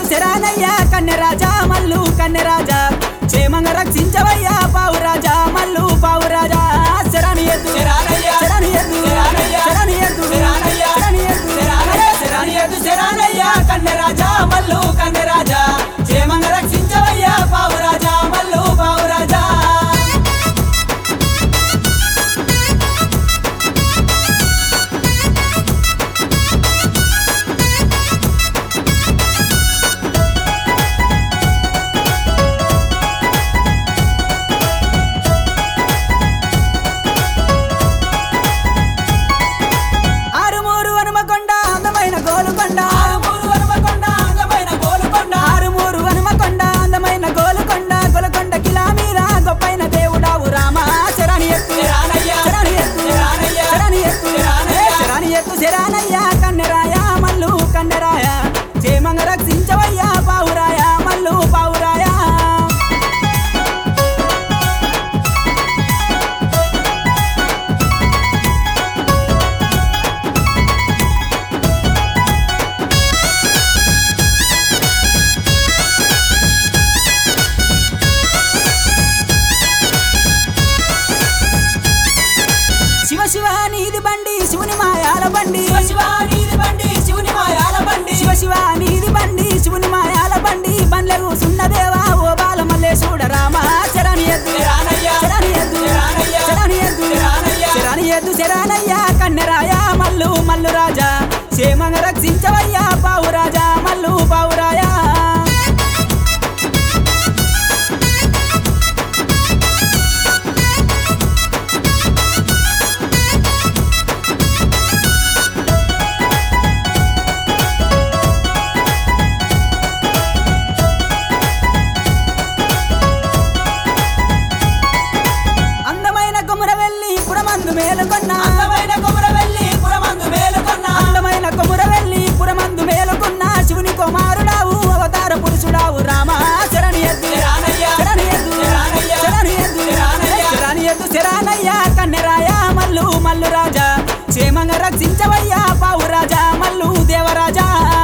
శరానయ్యా కన్నెరాజా మల్లు కన్నెరాజా క్షేమంగా రక్షించవయ్యా పావురాజా మల్లు పావురాజా శరాని ఎద్దు శరాని ఎద్దు శరాని ఎద్దు శరాని ఎద్దు శరాని ఎద్దు శరానయ్యా కన్నెరాజా మల్లు కన్నెరాజా క్షేమంగా రక్షించవయ్యా పావురాజా మల్లు పావురాజా శరానయ్యా కన్నెరాయా మల్లు కన్నెరాయా క్షేమంగా రక్షించవయ్యా పావురాయా మల్లు పావురాయా శివ శివ నీది బండి శివుని మాయాల బండి శివ నీది బండి శివుని మాయాల బండి శివ శివ నీది బండి శివుని మాయాల బండి బండ్లకు సున్నదేవా ఓ బాల మల్లేశుడ రామ శరాని ఎద్దు శరాని ఎద్దు శరాని ఎద్దు శరాని ఎద్దు శరానయ్యా కన్నెరాయా మల్లు మల్లు రాజా క్షేమంగా రక్షించవయ్యా పావురాజా మల్లు పావురాయా మేలుకొన్న అందమైన కొమురవెల్లి పురమందు మేలుకొన్న అందమైన కొమురవెల్లి పురమందు మేలుకొన్న శివుని కుమారుడావు అవతార పురుషుడావు రామ శరణి ఎద్దు శరణి ఎద్దు శరణి ఎద్దు శరణి ఎద్దు శరణయ్యా కన్నెరాయా మల్లు మల్లు రాజా క్షేమంగా రక్షించవయ్యా పావురాజా మల్లు దేవరాజా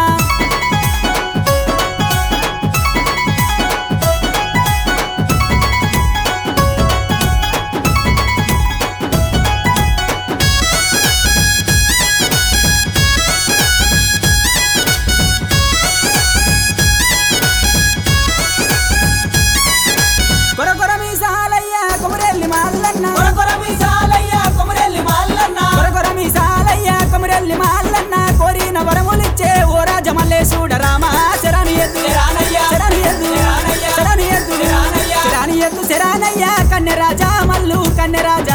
కోరిన వరములిచ్చే ఓ రాజ మల్లేశుడ రామ శరాని ఎద్దు శరాని ఎద్దు శరాని ఎద్దు శరాని ఎద్దు శరానయ్యా కన్నెరాజా మల్లు కన్నెరాజా